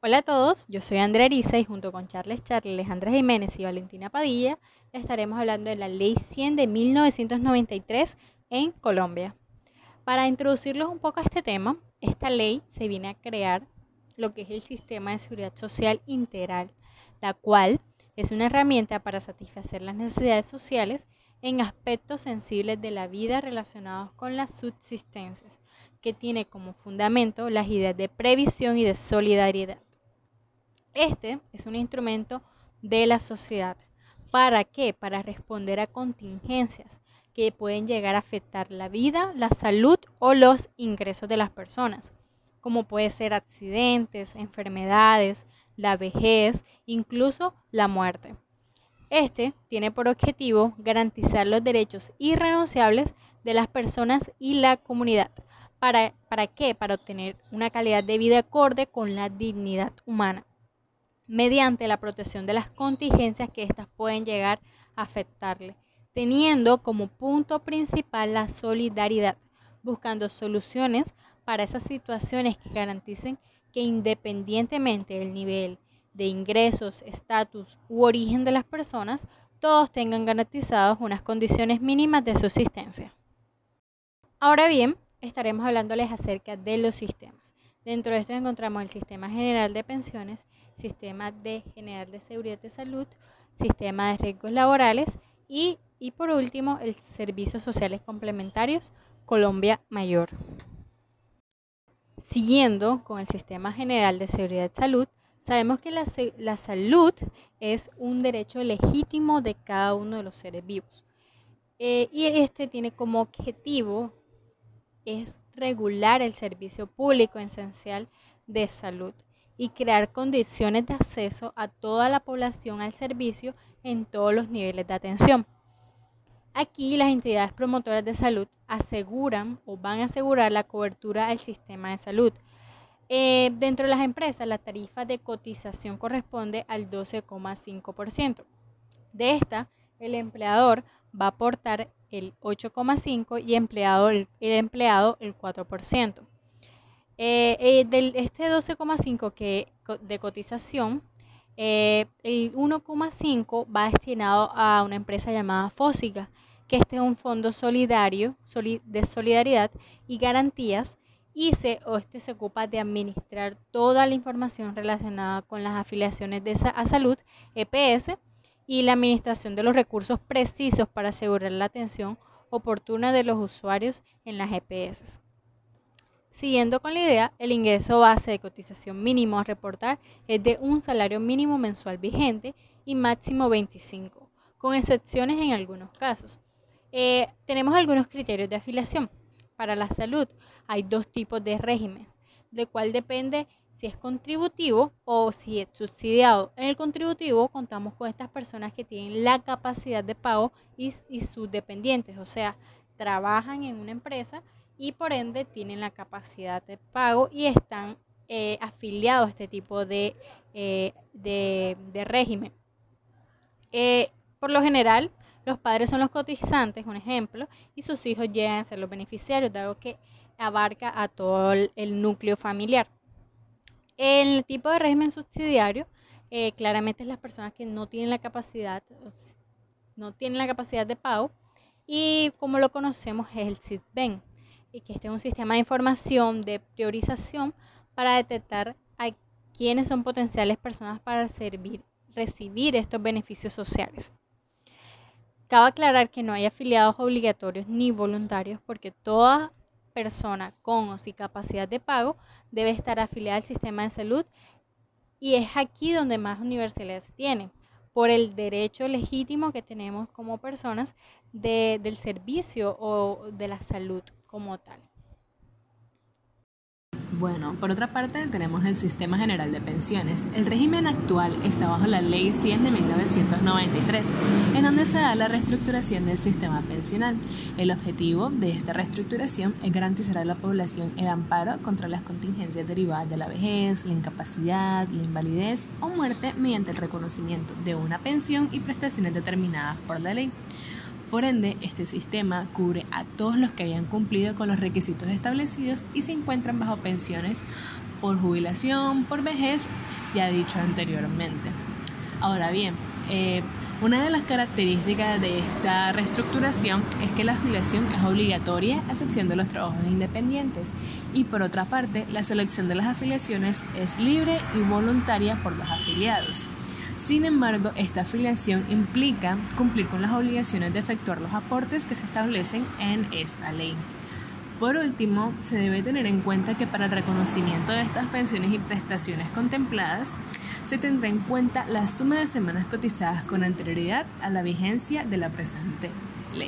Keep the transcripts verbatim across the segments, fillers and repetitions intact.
Hola a todos, yo soy Andrea Ariza y junto con Charles Charles, Alejandra Jiménez y Valentina Padilla estaremos hablando de la Ley cien de mil novecientos noventa y tres en Colombia. Para introducirlos un poco a este tema, esta ley se viene a crear lo que es el Sistema de Seguridad Social Integral, la cual es una herramienta para satisfacer las necesidades sociales en aspectos sensibles de la vida relacionados con las subsistencias, que tiene como fundamento las ideas de previsión y de solidaridad. Este es un instrumento de la sociedad. ¿Para qué? Para responder a contingencias que pueden llegar a afectar la vida, la salud o los ingresos de las personas, como puede ser accidentes, enfermedades, la vejez, incluso la muerte. Este tiene por objetivo garantizar los derechos irrenunciables de las personas y la comunidad. ¿Para, para qué? Para obtener una calidad de vida acorde con la dignidad humana, mediante la protección de las contingencias que éstas pueden llegar a afectarle, teniendo como punto principal la solidaridad, buscando soluciones para esas situaciones que garanticen que independientemente del nivel de ingresos, estatus u origen de las personas, todos tengan garantizados unas condiciones mínimas de subsistencia. Ahora bien, estaremos hablándoles acerca de los sistemas. Dentro de esto encontramos el Sistema General de Pensiones, Sistema de General de Seguridad de Salud, Sistema de Riesgos Laborales y, y por último, el Servicios Sociales Complementarios Colombia Mayor. Siguiendo con el Sistema General de Seguridad de Salud, sabemos que la, la salud es un derecho legítimo de cada uno de los seres vivos. Eh, y este tiene como objetivo es regular el servicio público esencial de salud y crear condiciones de acceso a toda la población al servicio en todos los niveles de atención. Aquí las entidades promotoras de salud aseguran o van a asegurar la cobertura al sistema de salud. Eh, dentro de las empresas, la tarifa de cotización corresponde al doce coma cinco por ciento. De esta, el empleador va a aportar el ocho coma cinco por ciento y empleado, el, el empleado el cuatro por ciento. Eh, eh, del, este doce coma cinco por ciento que, de cotización, eh, el uno coma cinco por ciento va destinado a una empresa llamada Fósica, que este es un fondo solidario soli, de solidaridad y garantías, y se, o este se ocupa de administrar toda la información relacionada con las afiliaciones de sa, a salud, E P S, y la administración de los recursos precisos para asegurar la atención oportuna de los usuarios en las E P S. Siguiendo con la idea, el ingreso base de cotización mínimo a reportar es de un salario mínimo mensual vigente y máximo veinticinco, con excepciones en algunos casos. Eh, tenemos algunos criterios de afiliación. Para la salud hay dos tipos de régimen, de cual depende si es contributivo o si es subsidiado. En el contributivo contamos con estas personas que tienen la capacidad de pago y, y sus dependientes, o sea, trabajan en una empresa y por ende tienen la capacidad de pago y están eh, afiliados a este tipo de, eh, de, de régimen. Eh, por lo general, los padres son los cotizantes, un ejemplo, y sus hijos llegan a ser los beneficiarios, dado que abarca a todo el, el núcleo familiar. El tipo de régimen subsidiario, eh, claramente es las personas que no tienen la capacidad, no tienen la capacidad de pago, y como lo conocemos es el SISBEN, y que este es un sistema de información de priorización para detectar a quiénes son potenciales personas para servir, recibir estos beneficios sociales. Cabe aclarar que no hay afiliados obligatorios ni voluntarios, porque toda persona con o sin capacidad de pago debe estar afiliada al sistema de salud, y es aquí donde más universalidad se tiene, por el derecho legítimo que tenemos como personas de, del servicio o de la salud como tal. Bueno, por otra parte tenemos el Sistema General de Pensiones. El régimen actual está bajo la Ley cien de mil novecientos noventa y tres, en donde se da la reestructuración del sistema pensional. El objetivo de esta reestructuración es garantizar a la población el amparo contra las contingencias derivadas de la vejez, la incapacidad, la invalidez o muerte mediante el reconocimiento de una pensión y prestaciones determinadas por la ley. Por ende, este sistema cubre a todos los que hayan cumplido con los requisitos establecidos y se encuentran bajo pensiones por jubilación, por vejez, ya dicho anteriormente. Ahora bien, eh, una de las características de esta reestructuración es que la afiliación es obligatoria a excepción de los trabajos independientes y por otra parte la selección de las afiliaciones es libre y voluntaria por los afiliados. Sin embargo, esta afiliación implica cumplir con las obligaciones de efectuar los aportes que se establecen en esta ley. Por último, se debe tener en cuenta que para el reconocimiento de estas pensiones y prestaciones contempladas, se tendrá en cuenta la suma de semanas cotizadas con anterioridad a la vigencia de la presente ley.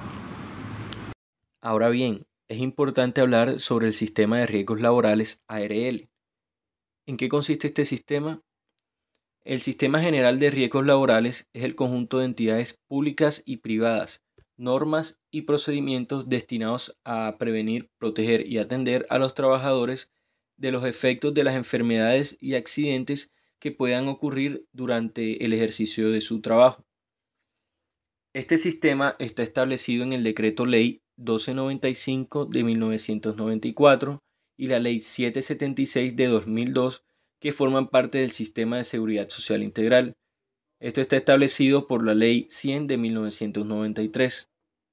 Ahora bien, es importante hablar sobre el sistema de riesgos laborales A R L. ¿En qué consiste este sistema? El Sistema General de Riesgos Laborales es el conjunto de entidades públicas y privadas, normas y procedimientos destinados a prevenir, proteger y atender a los trabajadores de los efectos de las enfermedades y accidentes que puedan ocurrir durante el ejercicio de su trabajo. Este sistema está establecido en el Decreto Ley doce noventa y cinco de mil novecientos noventa y cuatro y la Ley setecientos setenta y seis de dos mil dos, que forman parte del Sistema de Seguridad Social Integral. Esto está establecido por la Ley cien de mil novecientos noventa y tres.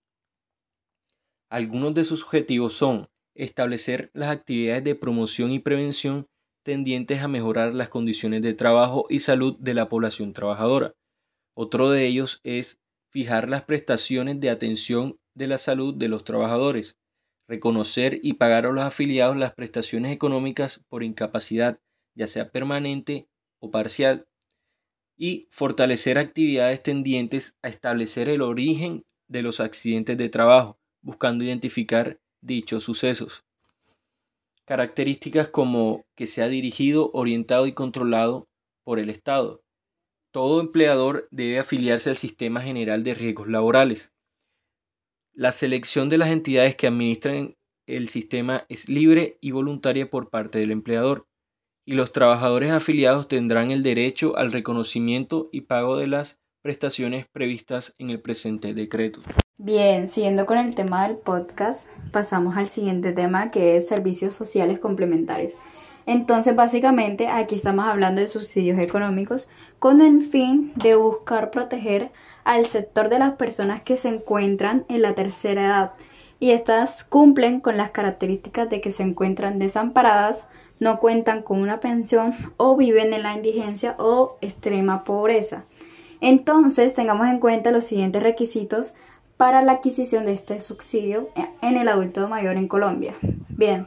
Algunos de sus objetivos son establecer las actividades de promoción y prevención tendientes a mejorar las condiciones de trabajo y salud de la población trabajadora. Otro de ellos es fijar las prestaciones de atención de la salud de los trabajadores, reconocer y pagar a los afiliados las prestaciones económicas por incapacidad, ya sea permanente o parcial, y fortalecer actividades tendientes a establecer el origen de los accidentes de trabajo, buscando identificar dichos sucesos. Características como que sea dirigido, orientado y controlado por el Estado. Todo empleador debe afiliarse al Sistema General de Riesgos Laborales. La selección de las entidades que administran el sistema es libre y voluntaria por parte del empleador, y los trabajadores afiliados tendrán el derecho al reconocimiento y pago de las prestaciones previstas en el presente decreto. Bien, siguiendo con el tema del podcast, pasamos al siguiente tema, que es servicios sociales complementarios. Entonces, básicamente, aquí estamos hablando de subsidios económicos con el fin de buscar proteger al sector de las personas que se encuentran en la tercera edad, y estas cumplen con las características de que se encuentran desamparadas, no cuentan con una pensión o viven en la indigencia o extrema pobreza. Entonces, tengamos en cuenta los siguientes requisitos para la adquisición de este subsidio en el adulto mayor en Colombia. Bien,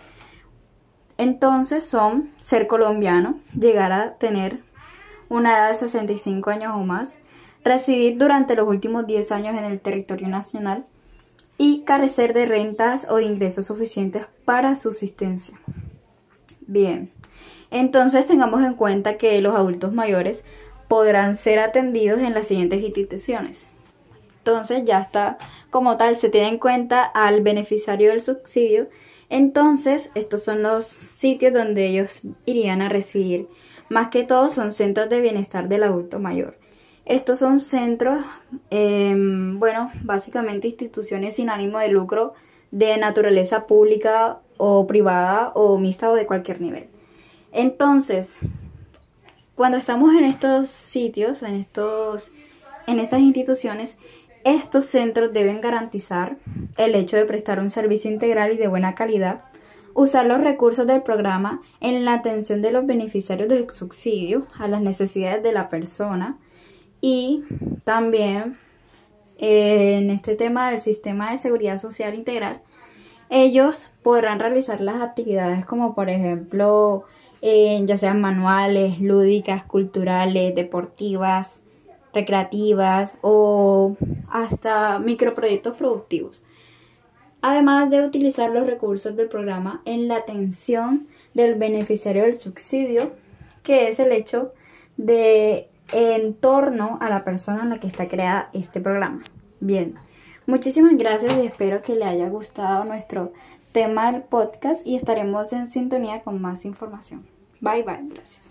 entonces son ser colombiano, llegar a tener una edad de sesenta y cinco años o más, residir durante los últimos diez años en el territorio nacional y carecer de rentas o de ingresos suficientes para subsistencia. Bien, entonces tengamos en cuenta que los adultos mayores podrán ser atendidos en las siguientes instituciones. Entonces ya está como tal, se tiene en cuenta al beneficiario del subsidio. Entonces estos son los sitios donde ellos irían a residir. Más que todo son centros de bienestar del adulto mayor. Estos son centros, eh, bueno, básicamente instituciones sin ánimo de lucro de naturaleza pública o privada o mixta o de cualquier nivel. Entonces, cuando estamos en estos sitios, en, estos, en estas instituciones, estos centros deben garantizar el hecho de prestar un servicio integral y de buena calidad, usar los recursos del programa en la atención de los beneficiarios del subsidio a las necesidades de la persona, y también eh, en este tema del sistema de seguridad social integral, ellos podrán realizar las actividades como por ejemplo eh, ya sean manuales, lúdicas, culturales, deportivas, recreativas o hasta microproyectos productivos, además de utilizar los recursos del programa en la atención del beneficiario del subsidio, que es el hecho de en torno a la persona en la que está creada este programa. Bien, muchísimas gracias y espero que le haya gustado nuestro tema del podcast y estaremos en sintonía con más información. Bye bye, gracias.